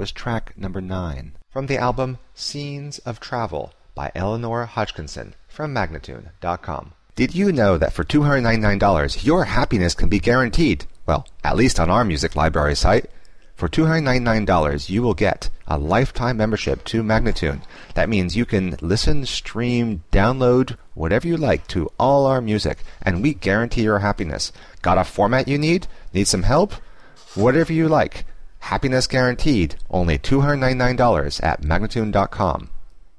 was track number 9 from the album Scenes of Travel by Eleanor Hodgkinson from Magnatune.com. Did you know that for $299 your happiness can be guaranteed? Well, at least on our music library site. For $299 you will get a lifetime membership to Magnatune. That means you can listen, stream, download, whatever you like to all our music, and we guarantee your happiness. Got a format you need? Need some help? Whatever you like. Happiness guaranteed. Only $299 at Magnatune.com.